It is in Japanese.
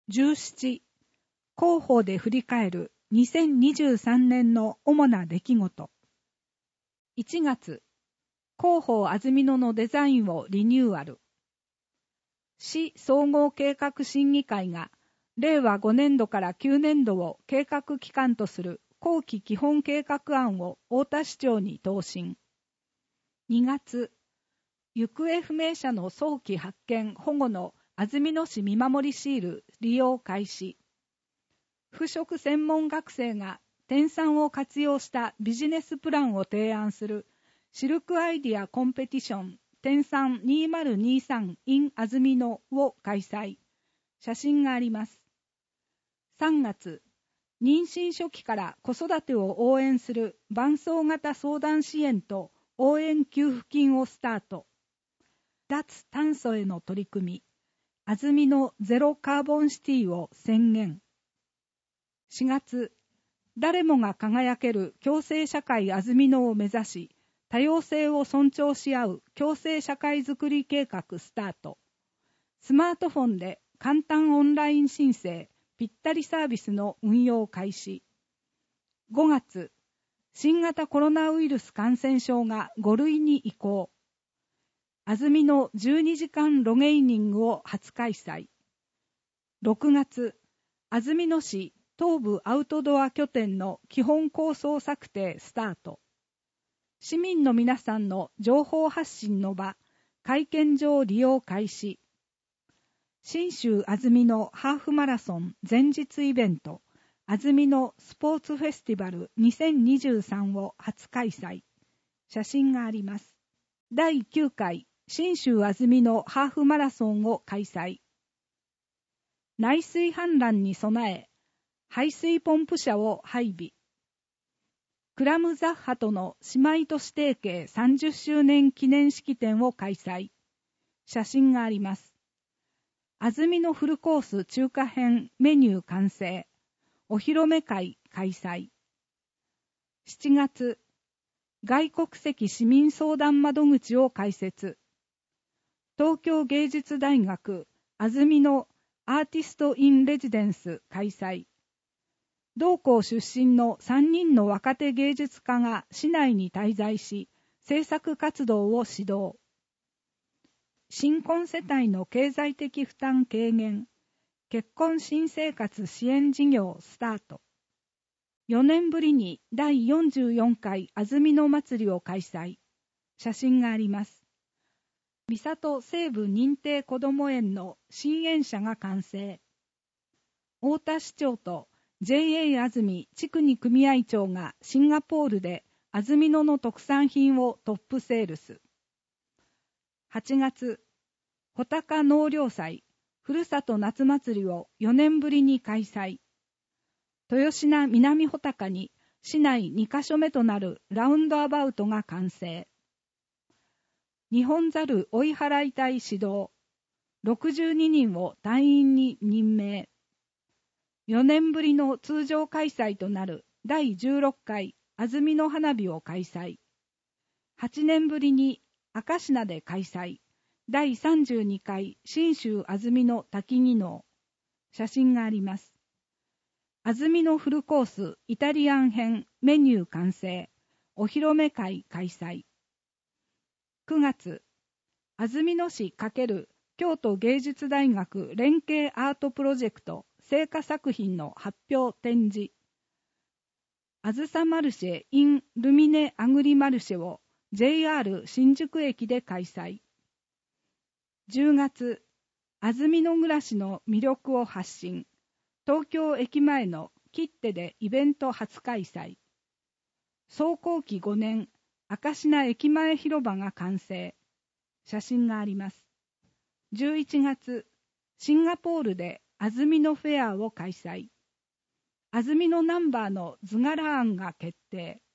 17、広報で振り返る2023年の主な出来事。1月、広報安曇野のデザインをリニューアル。市総合計画審議会が令和5年度から9年度を計画期間とする後期基本計画案を太田市長に答申。2月、行方不明者の早期発見・保護の安曇野市見守りシール利用開始。服飾専門学生が天産を活用したビジネスプランを提案するシルクアイディアコンペティション天産2023 in 安曇野を開催。写真があります。3月、妊娠初期から子育てを応援する伴走型相談支援と応援給付金をスタート。脱炭素への取り組み、安曇野ゼロカーボンシティを宣言。4月、誰もが輝ける共生社会安曇野を目指し、多様性を尊重し合う共生社会づくり計画スタート。スマートフォンで簡単オンライン申請、ぴったりサービスの運用開始。5月、新型コロナウイルス感染症が5類に移行。安曇野12時間ロゲイニングを初開催。6月、安曇野市東部アウトドア拠点の基本構想策定スタート。市民の皆さんの情報発信の場、会見場利用開始。信州安曇野ハーフマラソン前日イベント、安曇野スポーツフェスティバル2023を初開催。写真があります。第9回信州安曇野ハーフマラソンを開催。内水氾濫に備え、排水ポンプ車を配備。クラムザッハとの姉妹都市提携30周年記念式典を開催。写真があります。安曇野フルコース中華編メニュー完成。お披露目会開催。7月、外国籍市民相談窓口を開設。東京芸術大学安曇野アーティスト・イン・レジデンス開催。同校出身の3人の若手芸術家が市内に滞在し、制作活動を指導。新婚世帯の経済的負担軽減、結婚新生活支援事業スタート。4年ぶりに第44回安曇野祭りを開催。写真があります。三郷西部認定こども園の新園舎が完成。太田市長と JA 安曇地区に組合長がシンガポールで安曇野の特産品をトップセールス。8月、穂高納涼祭ふるさと夏祭りを4年ぶりに開催。豊品南穂高に市内2カ所目となるラウンドアバウトが完成。日本ざる追い払い隊指導。62人を隊員に任命。4年ぶりの通常開催となる第16回安曇野花火を開催。8年ぶりに明石名で開催。第32回信州安曇野滝技能。写真があります。安曇野フルコースイタリアン編メニュー完成。お披露目会開催。9月、安曇野市×京都芸術大学連携アートプロジェクト成果作品の発表展示。あずさマルシェ in ルミネアグリマルシェを JR 新宿駅で開催。10月、安曇野暮らしの魅力を発信。東京駅前の切手でイベント初開催。創工期5年、明石名駅前広場が完成。写真があります。11月、シンガポールで安曇野フェアを開催。安曇野ナンバーの図柄案が決定。